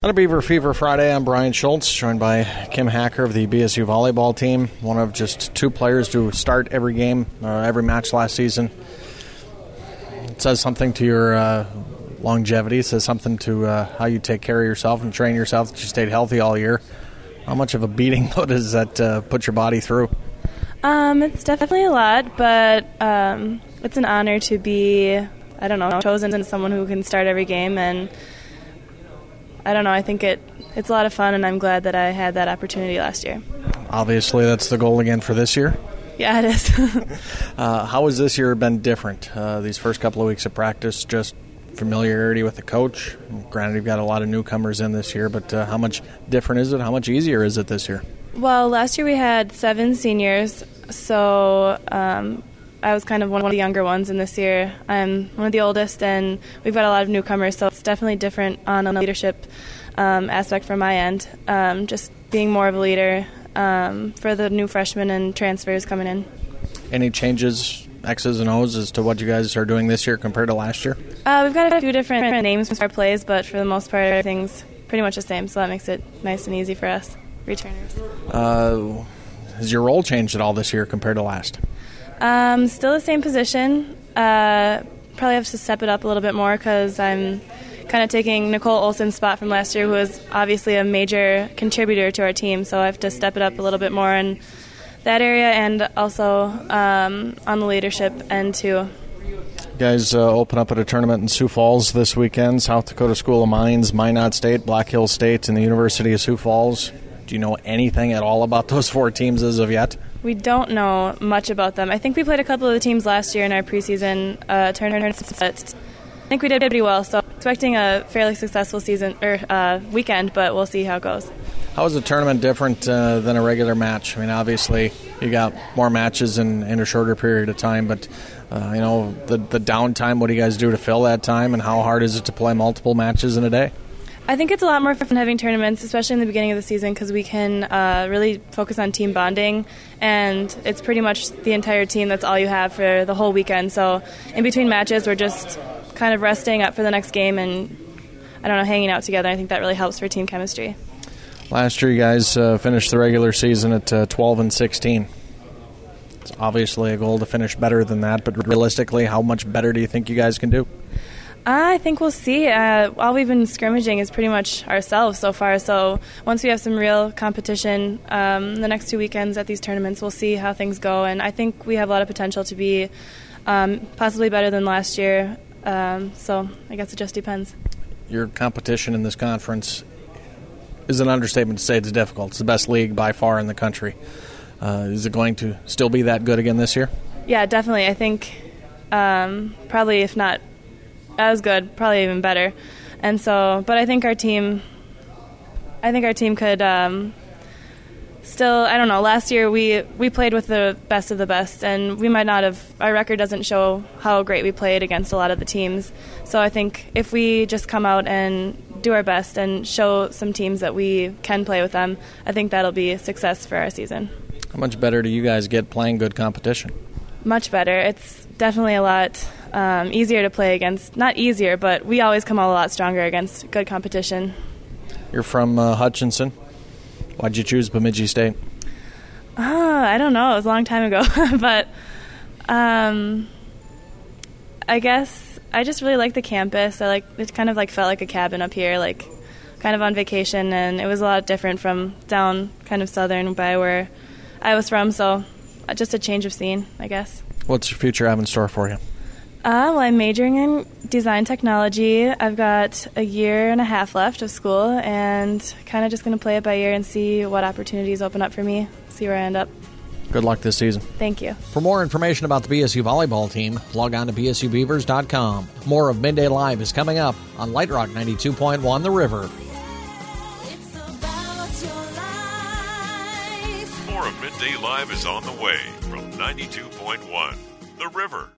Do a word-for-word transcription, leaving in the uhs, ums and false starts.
On a Beaver Fever Friday, I'm Brian Schultz, joined by Kim Hacker of the B S U volleyball team, one of just two players to start every game, uh, every match last season. It says something to your uh, longevity. It says something to uh, how you take care of yourself and train yourself, that you stayed healthy all year. How much of a beating does that uh, put your body through? Um, it's definitely a lot, but um, it's an honor to be, I don't know, chosen as someone who can start every game, and I don't know, I think it it's a lot of fun, and I'm glad that I had that opportunity last year. Obviously, that's the goal again for this year. Yeah, it is. uh, how has this year been different? Uh, these first couple of weeks of practice, just familiarity with the coach. Granted, you've got a lot of newcomers in this year, but uh, how much different is it? How much easier is it this year? Well, last year we had seven seniors, so um, I was kind of one of the younger ones, and this year I'm one of the oldest, and we've got a lot of newcomers, so it's definitely different on a leadership um, aspect from my end, um, just being more of a leader um, for the new freshmen and transfers coming in. Any changes, X's and O's, as to what you guys are doing this year compared to last year? Uh, we've got a few different names for our plays, but for the most part everything's pretty much the same, so that makes it nice and easy for us returners. Uh, has your role changed at all this year compared to last? Um, still the same position. Uh, probably have to step it up a little bit more because I'm kind of taking Nicole Olsen's spot from last year, who was obviously a major contributor to our team, so I have to step it up a little bit more in that area and also um, on the leadership end too. You guys uh, open up at a tournament in Sioux Falls this weekend. South Dakota School of Mines, Minot State, Black Hills State, and the University of Sioux Falls. Do you know anything at all about those four teams as of yet? We don't know much about them. I think we played a couple of the teams last year in our preseason uh, tournament. I think we did pretty well, so expecting a fairly successful season or uh, weekend, but we'll see how it goes. How is a tournament different uh, than a regular match? I mean, obviously you got more matches in, in a shorter period of time, but uh, you know the the downtime. What do you guys do to fill that time, and how hard is it to play multiple matches in a day? I think it's a lot more fun having tournaments, especially in the beginning of the season, because we can uh, really focus on team bonding, and it's pretty much the entire team. That's all you have for the whole weekend. So in between matches, we're just kind of resting up for the next game and, I don't know, hanging out together. I think that really helps for team chemistry. Last year, you guys uh, finished the regular season at uh, twelve and sixteen. It's obviously a goal to finish better than that, but realistically, how much better do you think you guys can do? I think we'll see. Uh, all we've been scrimmaging is pretty much ourselves so far. So once we have some real competition um, the next two weekends at these tournaments, we'll see how things go. And I think we have a lot of potential to be um, possibly better than last year. Um, so I guess it just depends. Your competition in this conference is an understatement to say it's difficult. It's the best league by far in the country. Uh, is it going to still be that good again this year? Yeah, definitely. I think um, probably if not as good, probably even better. And so, but I think our team, I think our team could um, still, I don't know, last year we, we played with the best of the best, and we might not have, our record doesn't show how great we played against a lot of the teams. So I think if we just come out and do our best and show some teams that we can play with them, I think that'll be a success for our season. How much better do you guys get playing good competition? Much better. It's definitely a lot um, easier to play against. Not easier, but we always come out a lot stronger against good competition. You're from uh, Hutchinson. Why'd you choose Bemidji State? Uh, I don't know. It was a long time ago. but um, I guess I just really like the campus. I like it kind of like felt like a cabin up here, like kind of on vacation, and it was a lot different from down kind of southern by where I was from, so just a change of scene, I guess. What's your future have in store for you? Uh, well, I'm majoring in design technology. I've got a year and a half left of school, and kind of just going to play it by ear and see what opportunities open up for me, see where I end up. Good luck this season. Thank you. For more information about the B S U volleyball team, log on to b s u beavers dot com. More of Midday Live is coming up on Light Rock ninety-two point one The River. More of Midday Live is on the way from ninety-two point one The River.